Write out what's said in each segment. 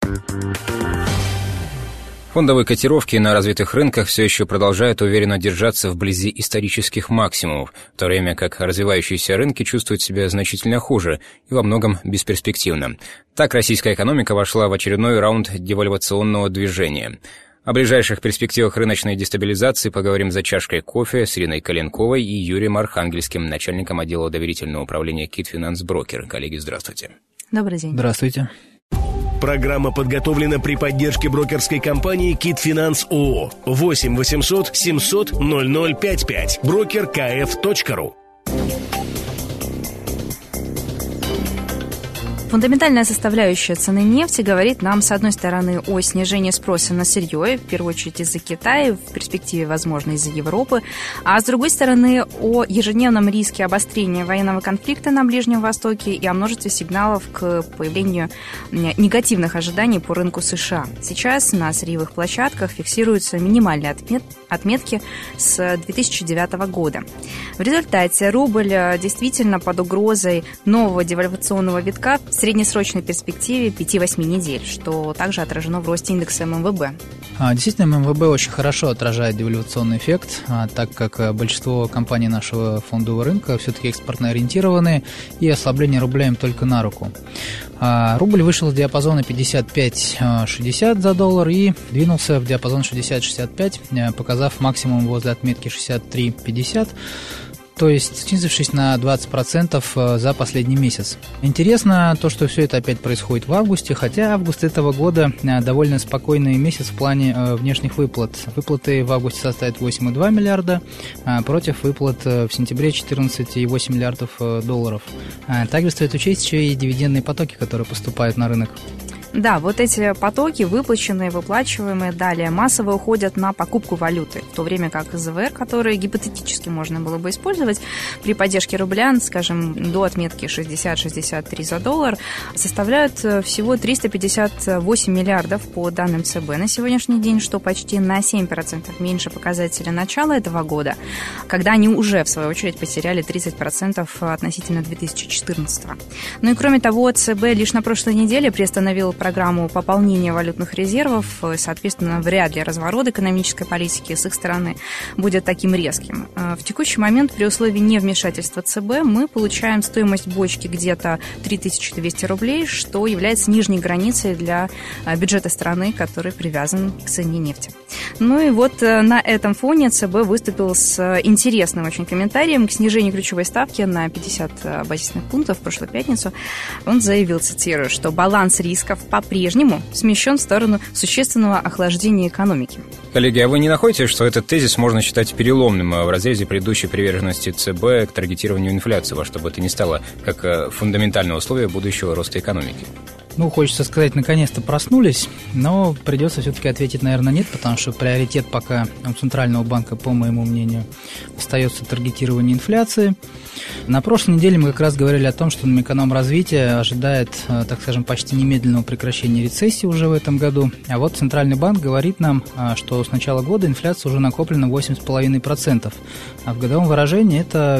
Фондовые котировки на развитых рынках все еще продолжают уверенно держаться вблизи исторических максимумов, в то время как развивающиеся рынки чувствуют себя значительно хуже и во многом бесперспективно. Так российская экономика вошла в очередной раунд девальвационного движения. О ближайших перспективах рыночной дестабилизации поговорим за чашкой кофе с Ириной Коленковой и Юрием Архангельским, начальником отдела доверительного управления Kit Finance Broker. Коллеги, здравствуйте. Добрый день. Здравствуйте. Программа подготовлена при поддержке брокерской компании Kit Finance ООО. 8 800 700 0055. Broker.kf.ru. Фундаментальная составляющая цены нефти говорит нам, с одной стороны, о снижении спроса на сырье, в первую очередь из-за Китая, в перспективе, возможно, из-за Европы, а с другой стороны, о ежедневном риске обострения военного конфликта на Ближнем Востоке и о множестве сигналов к появлению негативных ожиданий по рынку США. Сейчас на сырьевых площадках фиксируются минимальные отметки с 2009 года. В результате рубль действительно под угрозой нового девальвационного витка в среднесрочной перспективе 5-8 недель, что также отражено в росте индекса ММВБ. Действительно, ММВБ очень хорошо отражает девальвационный эффект, так как большинство компаний нашего фондового рынка все-таки экспортно ориентированы, и ослабление рубля им только на руку. Рубль вышел из диапазона 55-60 за доллар и двинулся в диапазон 60-65, показав максимум возле отметки 63-50. То есть снизившись на 20% за последний месяц. Интересно то, что все это опять происходит в августе, хотя август этого года довольно спокойный месяц в плане внешних выплат. Выплаты в августе составят 8,2 миллиарда, против выплат в сентябре 14,8 миллиардов долларов. Также стоит учесть еще и дивидендные потоки, которые поступают на рынок. Да, вот эти потоки, выплаченные, выплачиваемые далее, массово уходят на покупку валюты, в то время как ЗВР, которые гипотетически можно было бы использовать при поддержке рубля, скажем, до отметки 60-63 за доллар, составляют всего 358 миллиардов по данным ЦБ на сегодняшний день, что почти на 7% меньше показателя начала этого года, когда они уже, в свою очередь, потеряли 30% относительно 2014. Ну и кроме того, ЦБ лишь на прошлой неделе приостановил программу пополнения валютных резервов, соответственно, вряд ли разворот экономической политики с их стороны будет таким резким. В текущий момент при условии невмешательства ЦБ мы получаем стоимость бочки где-то 3200 рублей, что является нижней границей для бюджета страны, который привязан к цене нефти. Ну и вот на этом фоне ЦБ выступил с интересным очень комментарием к снижению ключевой ставки на 50 базисных пунктов в прошлую пятницу. Он заявил, цитирую, что баланс рисков по-прежнему смещен в сторону существенного охлаждения экономики. Коллеги, а вы не находите, что этот тезис можно считать переломным в разрезе предыдущей приверженности ЦБ к таргетированию инфляции, во что бы это ни стало, как фундаментальное условие будущего роста экономики? Хочется сказать, наконец-то проснулись, но придется все-таки ответить, наверное, нет, потому что приоритет пока у Центрального банка, по моему мнению, остается таргетирование инфляции. На прошлой неделе мы как раз говорили о том, что Минэкономразвитие ожидает, так скажем, почти немедленного прекращения рецессии уже в этом году, а вот Центральный банк говорит нам, что с начала года инфляция уже накоплена 8,5%, а в годовом выражении это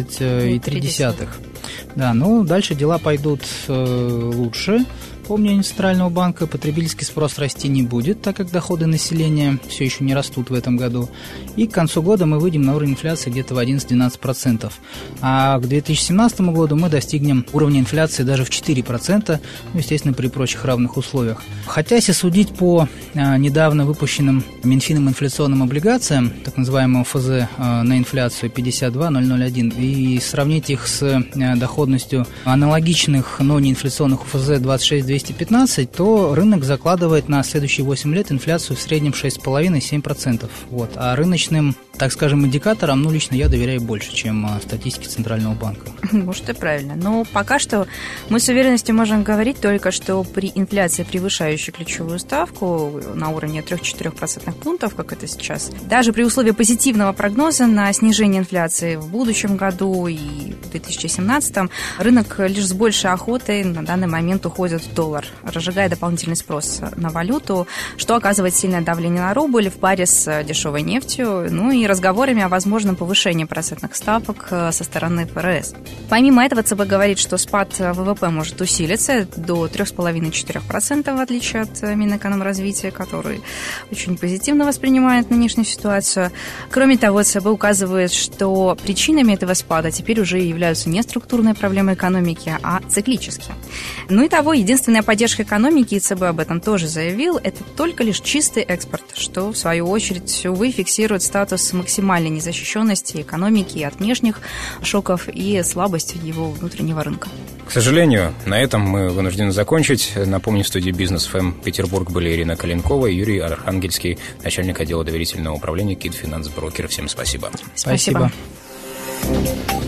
15,3%. Да, дальше дела пойдут лучше. По мнению Центрального банка, потребительский спрос расти не будет, так как доходы населения все еще не растут в этом году. И к концу года мы выйдем на уровень инфляции где-то в 11-12%. А к 2017 году мы достигнем уровня инфляции даже в 4%, естественно, при прочих равных условиях. Хотя, если судить по недавно выпущенным Минфином инфляционным облигациям, так называемому ФЗ на инфляцию 52,001, и сравнить их с доходностью аналогичных, но не инфляционных ФЗ 26,215, то рынок закладывает на следующие 8 лет инфляцию в среднем 6,5-7%. А рыночным, так скажем, индикаторам, лично я доверяю больше, чем статистике Центрального банка. Может, и правильно. Но пока что мы с уверенностью можем говорить только, что при инфляции, превышающей ключевую ставку на уровне 3-4% пунктов, как это сейчас, даже при условии позитивного прогноза на снижение инфляции в будущем году и в 2017, рынок лишь с большей охотой на данный момент уходит в доллар, разжигая дополнительный спрос на валюту, что оказывает сильное давление на рубль в паре с дешевой нефтью, и разговорами о возможном повышении процентных ставок со стороны ФРС. Помимо этого, ЦБ говорит, что спад ВВП может усилиться до 3,5-4%, в отличие от Минэкономразвития, который очень позитивно воспринимает нынешнюю ситуацию. Кроме того, ЦБ указывает, что причинами этого спада теперь уже являются не структурные проблемы экономики, а циклические. Ну и того, единственная поддержка экономики, и ЦБ об этом тоже заявил, это только лишь чистый экспорт, что, в свою очередь, увы, фиксирует статус максимальной незащищенности экономики от внешних шоков и слабость его внутреннего рынка. К сожалению, на этом мы вынуждены закончить. Напомню, в студии «Бизнес ФМ» Петербург были Ирина Коленкова и Юрий Архангельский, начальник отдела доверительного управления КИД Финанс Брокер. Всем спасибо. Спасибо.